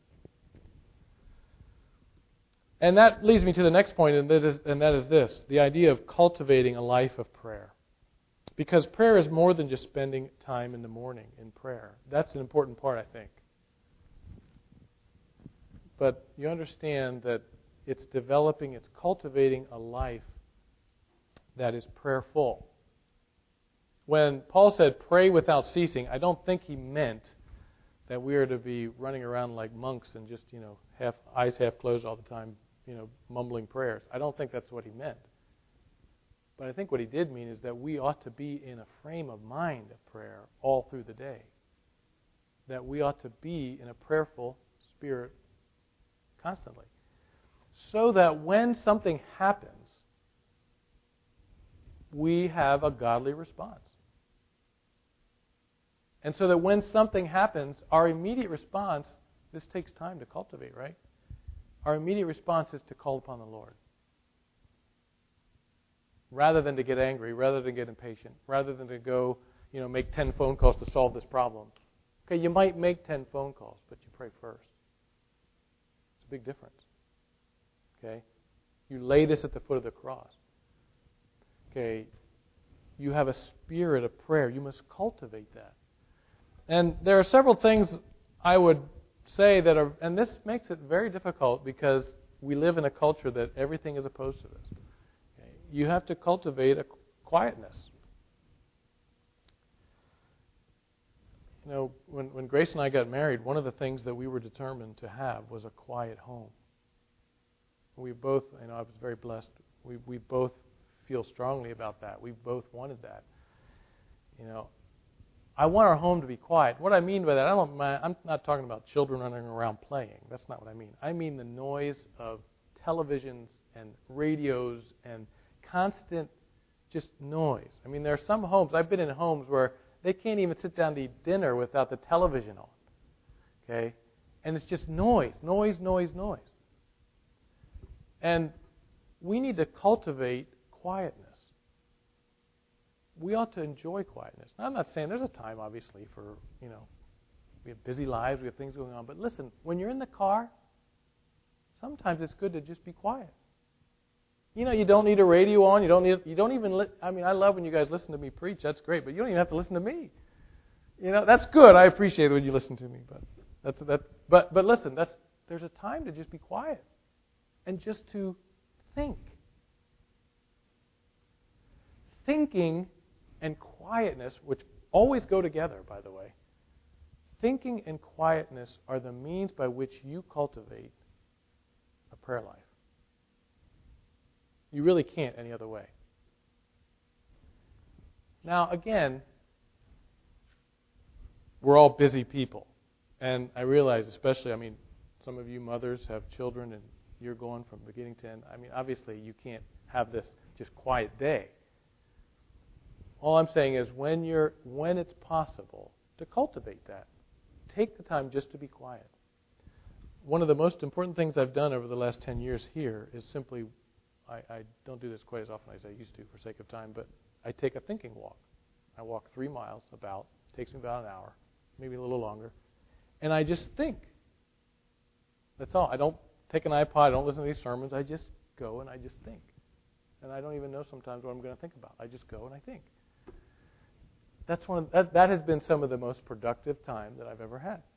And that leads me to the next point, and that is, and that is this, the idea of cultivating a life of prayer. Because prayer is more than just spending time in the morning in prayer. That's an important part, I think. But you understand that it's developing, it's cultivating a life that is prayerful. When Paul said pray without ceasing, I don't think he meant that we are to be running around like monks and just, you know, half eyes half closed all the time, you know, mumbling prayers. I don't think that's what he meant. But I think what he did mean is that we ought to be in a frame of mind of prayer all through the day. That we ought to be in a prayerful spirit constantly. So that when something happens, we have a godly response. And so that when something happens, our immediate response, this takes time to cultivate, right? Our immediate response is to call upon the Lord. Rather than to get angry, rather than get impatient, rather than to go, you know, make ten phone calls to solve this problem. Okay, you might make ten phone calls, but you pray first. It's a big difference. Okay? You lay this at the foot of the cross. Okay? You have a spirit of prayer. You must cultivate that. And there are several things I would say that are, and this makes it very difficult because we live in a culture that everything is opposed to this. Okay? You have to cultivate a quietness. You know, when, when Grace and I got married, one of the things that we were determined to have was a quiet home. We both, you know, I was very blessed. We we both feel strongly about that. We both wanted that. You know, I want our home to be quiet. What I mean by that, I don't mind, I'm not talking about children running around playing. That's not what I mean. I mean the noise of televisions and radios and constant just noise. I mean, there are some homes, I've been in homes where they can't even sit down to eat dinner without the television on. Okay? And it's just noise, noise, noise, noise. And we need to cultivate quietness. We ought to enjoy quietness. Now, I'm not saying there's a time, obviously, for, you know, we have busy lives, we have things going on. But listen, when you're in the car, sometimes it's good to just be quiet. You know, you don't need a radio on. You don't need. You don't even. Li- I mean, I love when you guys listen to me preach. That's great. But you don't even have to listen to me. You know, that's good. I appreciate it when you listen to me. But that's that. But but listen, that's there's a time to just be quiet and just to think. Thinking and quietness, which always go together, by the way. Thinking and quietness are the means by which you cultivate a prayer life. You really can't any other way. Now, again, we're all busy people. And I realize, especially, I mean, some of you mothers have children and you're going from beginning to end. I mean, obviously, you can't have this just quiet day. All I'm saying is when you're when it's possible to cultivate that, take the time just to be quiet. One of the most important things I've done over the last ten years here is simply, I, I don't do this quite as often as I used to for sake of time, but I take a thinking walk. I walk three miles about, takes me about an hour, maybe a little longer, and I just think. That's all. I don't take an iPod, I don't listen to these sermons, I just go and I just think. And I don't even know sometimes what I'm going to think about. I just go and I think. That's one of, that, that has been some of the most productive time that I've ever had.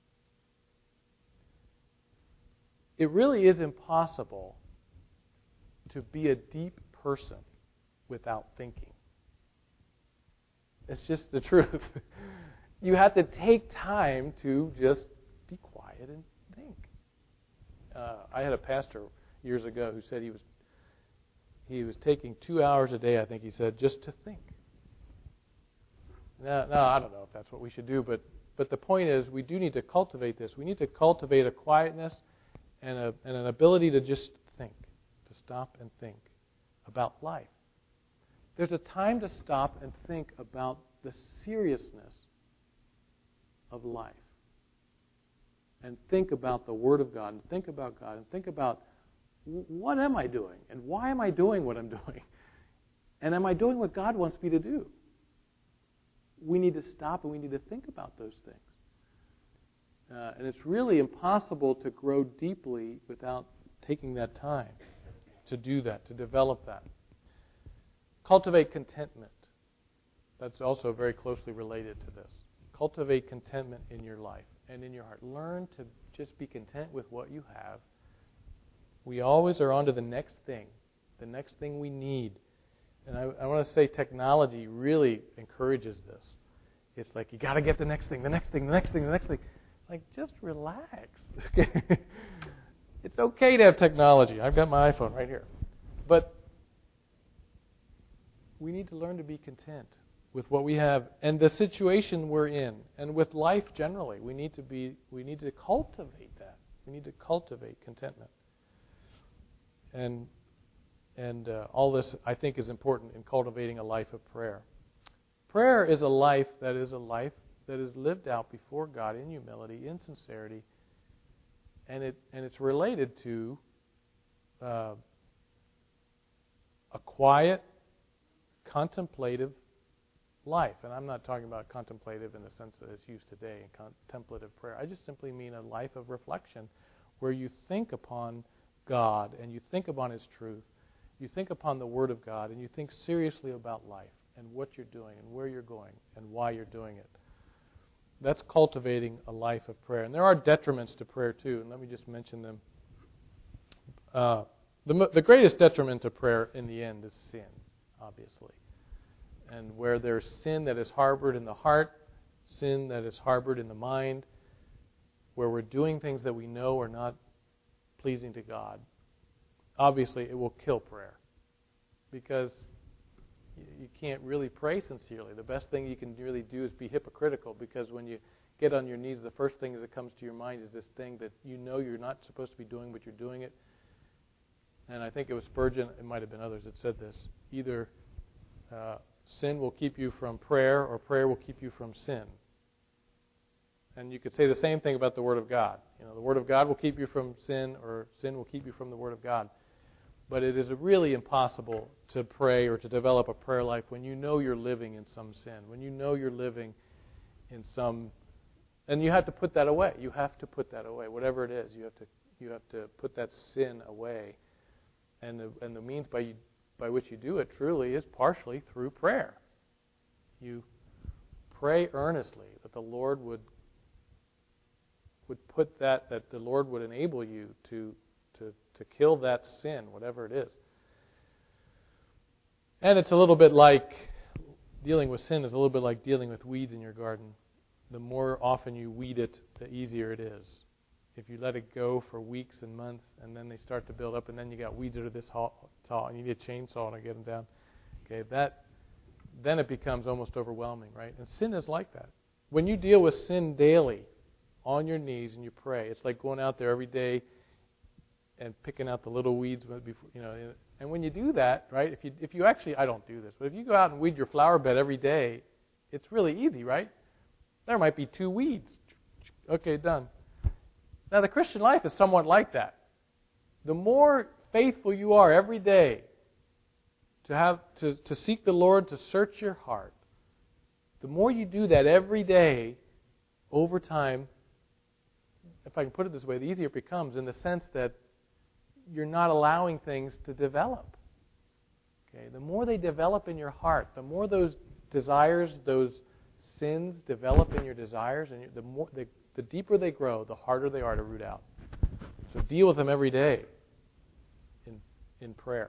It really is impossible to be a deep person without thinking. It's just the truth. You have to take time to just be quiet and think. Uh, I had a pastor years ago who said he was he was taking two hours a day, I think he said, just to think. No, no, I don't know if that's what we should do, but, but the point is we do need to cultivate this. We need to cultivate a quietness and, a, and an ability to just think, to stop and think about life. There's a time to stop and think about the seriousness of life. And think about the Word of God, and think about God, and think about what am I doing, and why am I doing what I'm doing? And am I doing what God wants me to do? We need to stop and we need to think about those things. Uh, and it's really impossible to grow deeply without taking that time to do that, to develop that. Cultivate contentment. That's also very closely related to this. Cultivate contentment in your life and in your heart. Learn to just be content with what you have. We always are on to the next thing, the next thing we need. And I, I want to say technology really encourages this. It's like, you got to get the next thing, the next thing, the next thing, the next thing. It's like, just relax. It's okay to have technology. I've got my iPhone right here. But we need to learn to be content with what we have and the situation we're in, and with life generally. We need to be. We need to cultivate that. We need to cultivate contentment. And and uh, all this, I think, is important in cultivating a life of prayer. Prayer is a life that is a life that is lived out before God in humility, in sincerity, and it and it's related to uh, a quiet, contemplative life. And I'm not talking about contemplative in the sense that it's used today in contemplative prayer. I just simply mean a life of reflection where you think upon God and you think upon His truth. You think upon the Word of God and you think seriously about life and what you're doing and where you're going and why you're doing it. That's cultivating a life of prayer. And there are detriments to prayer too, and let me just mention them. Uh, the, the greatest detriment to prayer in the end is sin, obviously. And where there's sin that is harbored in the heart, sin that is harbored in the mind, where we're doing things that we know are not pleasing to God, obviously it will kill prayer. Because you can't really pray sincerely. The best thing you can really do is be hypocritical, because when you get on your knees, the first thing that comes to your mind is this thing that you know you're not supposed to be doing, but you're doing it. And I think it was Spurgeon, it might have been others that said this. Either uh, sin will keep you from prayer, or prayer will keep you from sin. And you could say the same thing about the Word of God. You know, the Word of God will keep you from sin, or sin will keep you from the Word of God. But it is really impossible to pray or to develop a prayer life when you know you're living in some sin, when you know you're living in some, and you have to put that away. You have to put that away, whatever it is. You have to you have to put that sin away And the, and the means by, you, by which you do it truly is partially through prayer. You pray earnestly that the Lord would would put that, that the Lord would enable you to, to, to kill that sin, whatever it is. And it's a little bit like, dealing with sin is a little bit like dealing with weeds in your garden. The more often you weed it, the easier it is. If you let it go for weeks and months, and then they start to build up, and then you got weeds that are this tall, and you need a chainsaw to get them down. Okay, that then it becomes almost overwhelming, right? And sin is like that. When you deal with sin daily, on your knees, and you pray, it's like going out there every day and picking out the little weeds, before, you know. And when you do that, right? If you if you actually, I don't do this, but if you go out and weed your flower bed every day, it's really easy, right? There might be two weeds. Okay, done. Now, the Christian life is somewhat like that. The more faithful you are every day to have to, to seek the Lord, to search your heart, the more you do that every day, over time, if I can put it this way, the easier it becomes in the sense that you're not allowing things to develop. Okay, the more they develop in your heart, the more those desires, those sins develop in your desires, and the more the, the deeper they grow, the harder they are to root out. So deal with them every day in in prayer.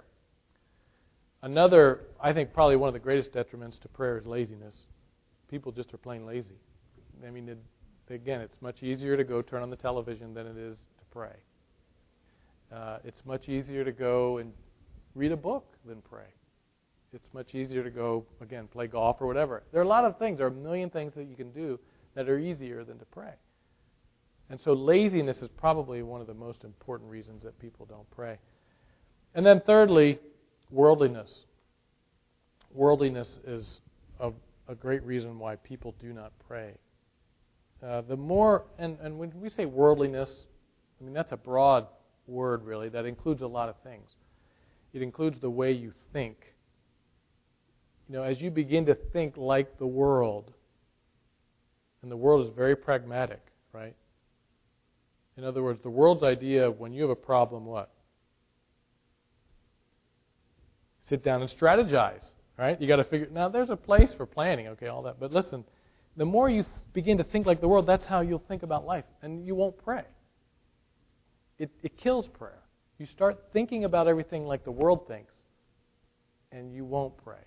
Another, I think, probably one of the greatest detriments to prayer is laziness. People just are plain lazy. I mean, it, again, it's much easier to go turn on the television than it is to pray. Uh, it's much easier to go and read a book than pray. It's much easier to go, again, play golf or whatever. There are a lot of things, there are a million things that you can do that are easier than to pray. And so laziness is probably one of the most important reasons that people don't pray. And then thirdly, worldliness. Worldliness is a, a great reason why people do not pray. Uh, the more, and, and when we say worldliness, I mean, that's a broad word, really, that includes a lot of things. It includes the way you think. You know, as you begin to think like the world, and the world is very pragmatic, right? In other words, the world's idea of when you have a problem, what? Sit down and strategize, right? You got to figure, now there's a place for planning, okay, all that, but listen, the more you begin to think like the world, that's how you'll think about life, and you won't pray. It, it kills prayer. You start thinking about everything like the world thinks, and you won't pray.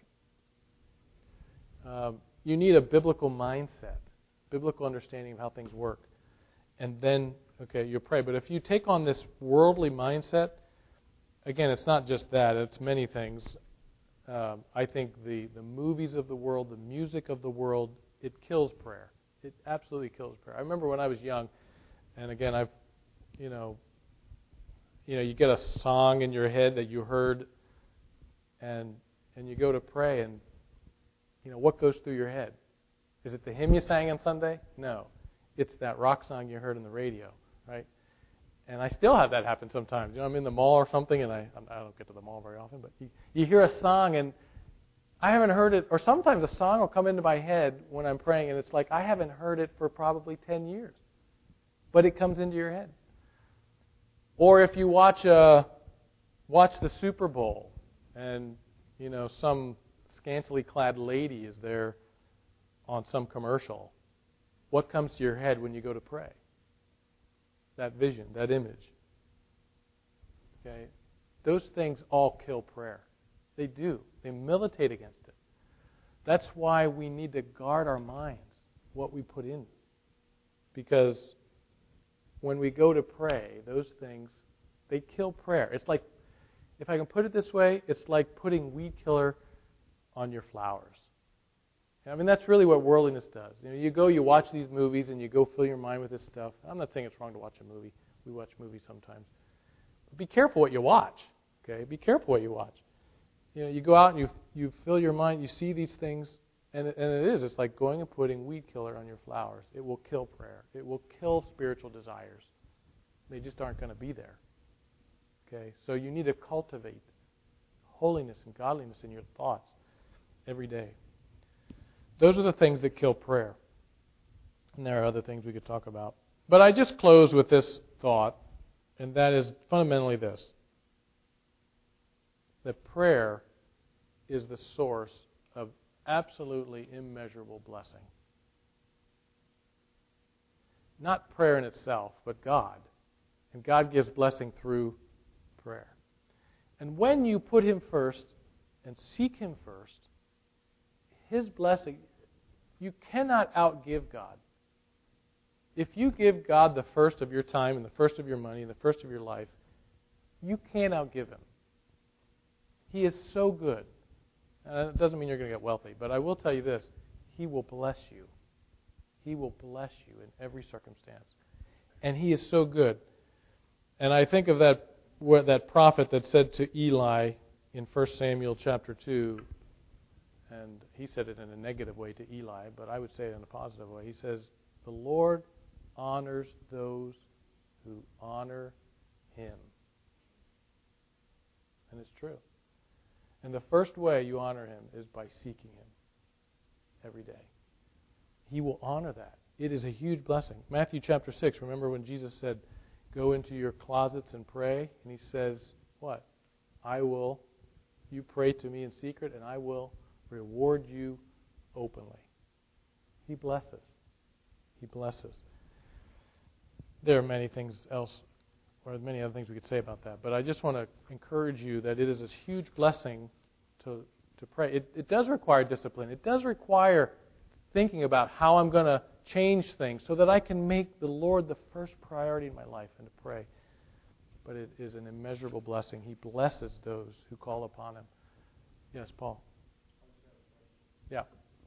Um, you need a biblical mindset, biblical understanding of how things work, and then, okay, you pray. But if you take on this worldly mindset, again, it's not just that, it's many things. Um, I think the, the movies of the world, the music of the world, it kills prayer. It absolutely kills prayer. I remember when I was young, and again, I've, you know, you know, you get a song in your head that you heard, and and you go to pray, and you know, what goes through your head? Is it the hymn you sang on Sunday? No, it's that rock song you heard on the radio, right? And I still have that happen sometimes. You know, I'm in the mall or something, and I I don't get to the mall very often, but you, you hear a song and I haven't heard it, or sometimes a song will come into my head when I'm praying, and it's like I haven't heard it for probably ten years. But it comes into your head. Or if you watch uh, watch the Super Bowl, and you know some scantily clad lady is there on some commercial, what comes to your head when you go to pray? That vision, that image. Okay, those things all kill prayer. They do. They militate against it. That's why we need to guard our minds, what we put in. Because when we go to pray, those things, they kill prayer. It's like, if I can put it this way, it's like putting weed killer on your flowers. I mean, that's really what worldliness does. You know, you go, you watch these movies, and you go fill your mind with this stuff. I'm not saying it's wrong to watch a movie. We watch movies sometimes. But be careful what you watch. Okay? Be careful what you watch. You know, you go out and you you fill your mind, you see these things, and it, and it is. It's like going and putting weed killer on your flowers. It will kill prayer. It will kill spiritual desires. They just aren't going to be there. Okay, so you need to cultivate holiness and godliness in your thoughts every day. Those are the things that kill prayer. And there are other things we could talk about. But I just close with this thought, and that is fundamentally this. that prayer is the source of absolutely immeasurable blessing. Not prayer in itself, but God. And God gives blessing through prayer. And when you put Him first and seek Him first, His blessing, you cannot outgive God. If you give God the first of your time and the first of your money and the first of your life, you can't outgive Him. He is so good. And it doesn't mean you're going to get wealthy, but I will tell you this. He will bless you. He will bless you in every circumstance. And He is so good. And I think of that that prophet that said to Eli in First Samuel chapter two, and he said it in a negative way to Eli, but I would say it in a positive way. He says, "The Lord honors those who honor Him." And it's true. And the first way you honor Him is by seeking Him every day. He will honor that. It is a huge blessing. Matthew chapter six, remember when Jesus said, "Go into your closets and pray," and He says, what? I will, you pray to me in secret, and I will reward you openly. He blesses. He blesses. There are many things else, or many other things we could say about that, but I just want to encourage you that it is a huge blessing to, to pray. It, it does require discipline. It does require thinking about how I'm going to change things so that I can make the Lord the first priority in my life and to pray. But it is an immeasurable blessing. He blesses those who call upon Him. Yes, Paul. Yeah.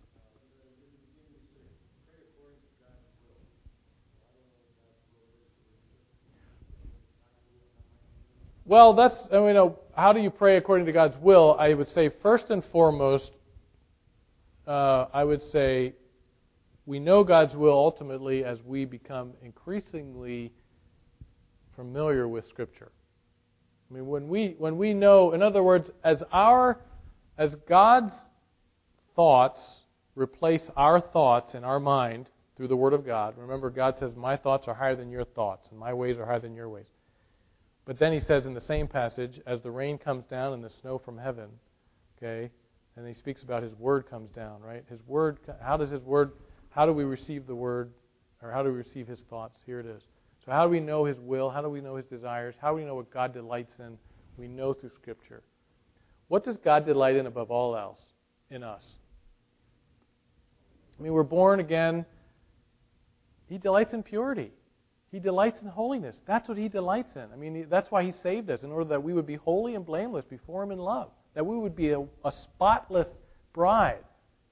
Well, that's, I mean, you know, how do you pray according to God's will? I would say first and foremost, uh, I would say we know God's will ultimately as we become increasingly familiar with Scripture. I mean, when we when we know, in other words, as our as God's thoughts replace our thoughts in our mind through the Word of God. Remember, God says, "My thoughts are higher than your thoughts, and my ways are higher than your ways." But then He says in the same passage, as the rain comes down and the snow from heaven, okay, and He speaks about His Word comes down, right? His Word, how does His Word, how do we receive the Word, or how do we receive His thoughts? Here it is. So how do we know His will? How do we know His desires? How do we know what God delights in? We know through Scripture. What does God delight in above all else in us? I mean, we're born again. He delights in purity. He delights in holiness. That's what He delights in. I mean, that's why He saved us, in order that we would be holy and blameless before Him in love. That we would be a, a spotless bride.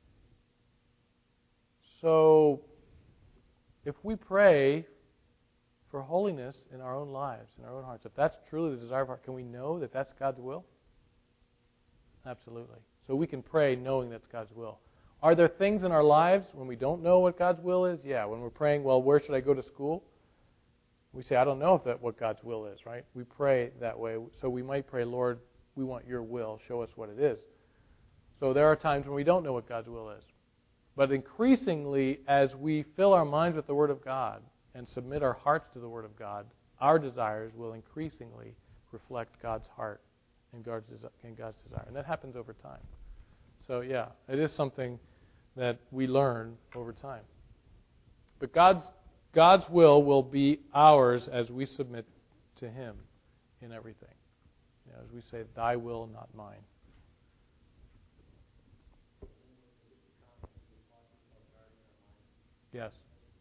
So, if we pray for holiness in our own lives, in our own hearts, if that's truly the desire of our heart, can we know that that's God's will? Absolutely. So we can pray knowing that's God's will. Are there things in our lives when we don't know what God's will is? Yeah, when we're praying, well, where should I go to school? We say, I don't know if that what God's will is, right? We pray that way. So we might pray, Lord, we want your will. Show us what it is. So there are times when we don't know what God's will is. But increasingly, as we fill our minds with the Word of God and submit our hearts to the Word of God, our desires will increasingly reflect God's heart and God's desire. And that happens over time. So yeah, it is something that we learn over time. But God's God's will will be ours as we submit to Him in everything. You know, as we say, "Thy will, not mine." Yes.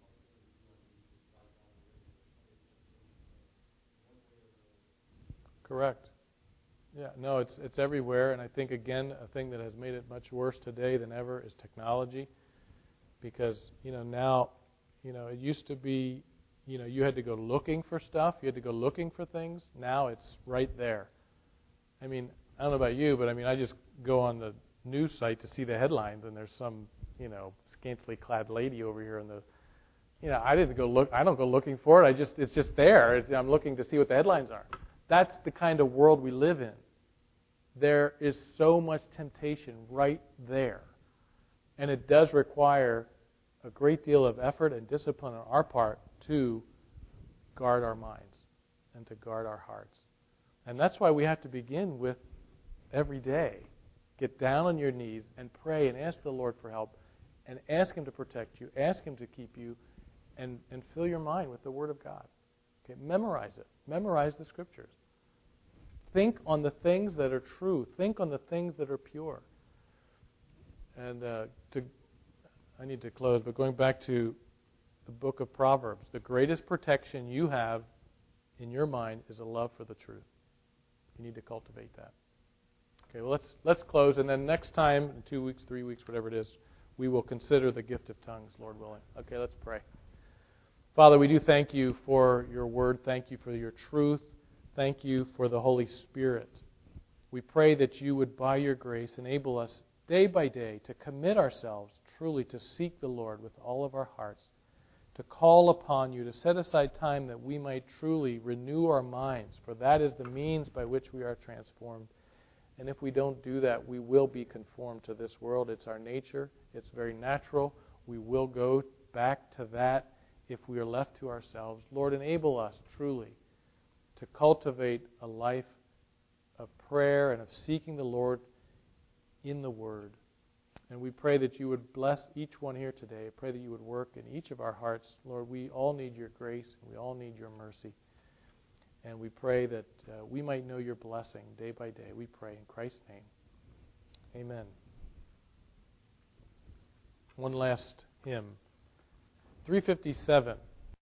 Correct. Yeah, no, it's it's everywhere, and I think again a thing that has made it much worse today than ever is technology, because you know now, you know it used to be, you know you had to go looking for stuff, you had to go looking for things. Now it's right there. I mean, I don't know about you, but I mean I just go on the news site to see the headlines, and there's some you know scantily clad lady over here in the, you know I didn't go look, I don't go looking for it. I just it's just there. It's, I'm looking to see what the headlines are. That's the kind of world we live in. There is so much temptation right there. And it does require a great deal of effort and discipline on our part to guard our minds and to guard our hearts. And that's why we have to begin with every day. Get down on your knees and pray and ask the Lord for help and ask Him to protect you, ask Him to keep you, and, and fill your mind with the Word of God. Okay, memorize it. Memorize the Scriptures. Think on the things that are true. Think on the things that are pure. And uh, to, I need to close, but going back to the book of Proverbs, the greatest protection you have in your mind is a love for the truth. You need to cultivate that. Okay, well, let's let's close, and then next time, in two weeks, three weeks, whatever it is, we will consider the gift of tongues, Lord willing. Okay, let's pray. Father, we do thank you for your word. Thank you for your truth. Thank you for the Holy Spirit. We pray that you would, by your grace, enable us day by day to commit ourselves truly to seek the Lord with all of our hearts, to call upon you, to set aside time that we might truly renew our minds, for that is the means by which we are transformed. And if we don't do that, we will be conformed to this world. It's our nature. It's very natural. We will go back to that if we are left to ourselves. Lord, enable us truly to cultivate a life of prayer and of seeking the Lord in the Word. And we pray that you would bless each one here today. I pray that you would work in each of our hearts. Lord, we all need your grace and we all need your mercy. And we pray that uh, we might know your blessing day by day. We pray in Christ's name. Amen. One last hymn. three fifty-seven.